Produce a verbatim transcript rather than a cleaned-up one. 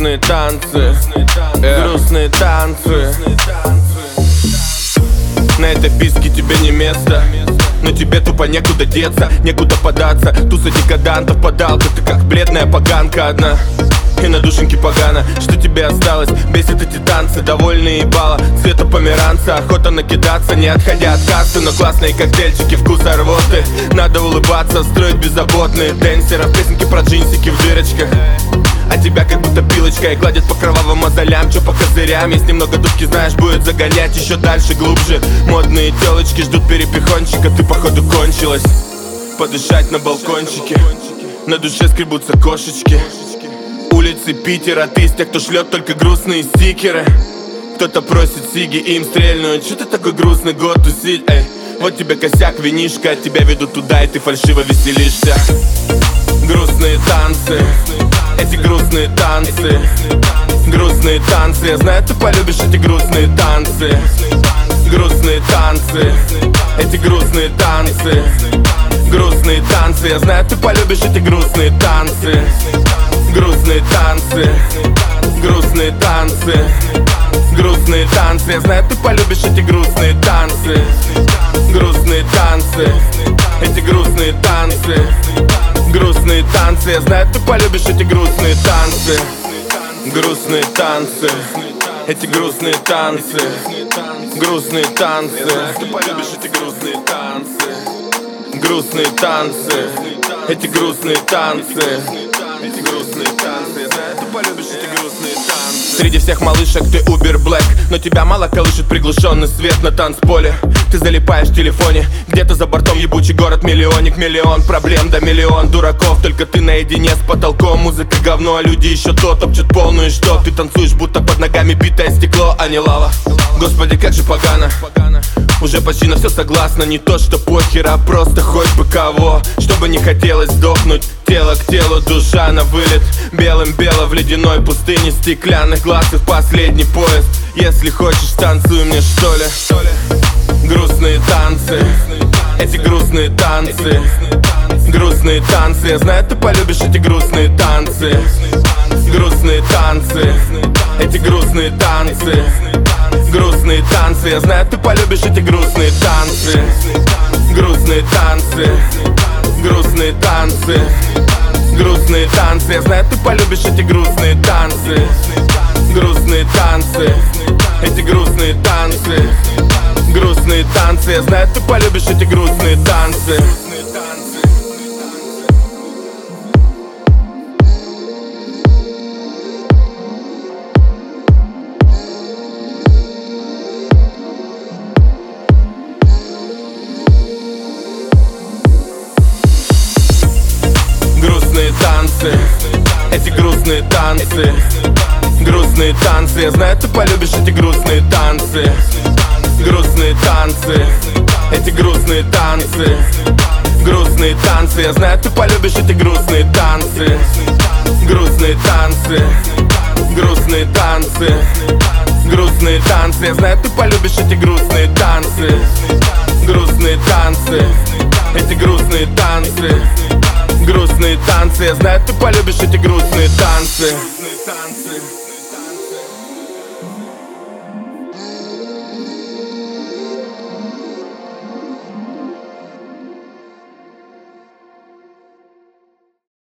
грустные танцы, грустные танцы. На этой писке тебе не место, но тебе тупо некуда деться, некуда податься. Туса декадантов подалка, ты как бледная поганка одна. И на душеньке погано, что тебе осталось? Бесит эти танцы, довольные ебала цвета померанца, охота накидаться, не отходя от кассы. Но классные коктейльчики, вкуса рвоты. Надо улыбаться, строить беззаботные денсеров, песенки про джинсики в дырочках. А тебя как будто пилочкой гладят по кровавым мозолям, чё по козырям. Есть немного душки, знаешь, будет загонять еще дальше, глубже. Модные телочки ждут перепихончика, ты походу кончилась. Подышать на балкончике, на душе скребутся кошечки. Улицы Питера, ты из тех, кто шлет только грустные стикеры. Кто-то просит сиги, им стрельнуть. Чё ты такой грустный год тусить, эй? Вот тебе косяк, винишка, от тебя ведут туда, и ты фальшиво веселишься. Грустные танцы, эти грустные танцы, грустные танцы. Я знаю, ты полюбишь эти грустные танцы. Грустные танцы, эти грустные танцы, грустные танцы. Я знаю, ты полюбишь эти грустные танцы. Грустные танцы, грустные танцы, грустные танцы. Я знаю, ты полюбишь эти грустные танцы. Грустные танцы, эти грустные танцы, грустные танцы. Я знаю, ты полюбишь эти грустные танцы. Грустные танцы, эти грустные танцы, грустные танцы. Ты полюбишь эти грустные танцы. Грустные танцы, эти грустные танцы, эти грустные танцы. Я знаю, ты полюбишь эти грустные танцы. Среди всех малышек ты Uber Black, но тебя мало колышет приглушенный свет на танцполе. Ты залипаешь в телефоне, где-то за бортом ебучий город-миллионник. Миллион проблем, да миллион дураков. Только ты наедине с потолком. Музыка говно, а люди еще то топчут полную. Что ты танцуешь, будто под ногами битое стекло, а не лава. Господи, как же погано. Уже почти на все согласна. Не то, что похер, а просто хоть бы кого. Чтобы не хотелось сдохнуть. Тело к телу, душа на вылет. Белым-бело в ледяной пустыне. Стеклянных глаз и в последний поезд. Если хочешь, танцуй мне, что ли. Грустные танцы, эти грустные танцы, грустные танцы. Я знаю, ты полюбишь эти грустные танцы. Грустные танцы, эти грустные танцы, грустные танцы. Я знаю, ты полюбишь эти грустные танцы. Грустные танцы, грустные танцы, грустные танцы. Я знаю, ты полюбишь эти грустные танцы. Грустные танцы, эти грустные танцы, грустные танцы. Я знаю, ты полюбишь эти грустные танцы. Грустные танцы, эти грустные танцы, грустные танцы. Я знаю, ты полюбишь эти грустные танцы. Грустные танцы, эти грустные танцы, грустные танцы. Я знаю, ты полюбишь эти грустные танцы. Грустные танцы, грустные танцы, грустные танцы. Я знаю, ты полюбишь эти грустные танцы. Грустные танцы, эти грустные танцы, грустные танцы. Я знаю, ты полюбишь эти грустные танцы.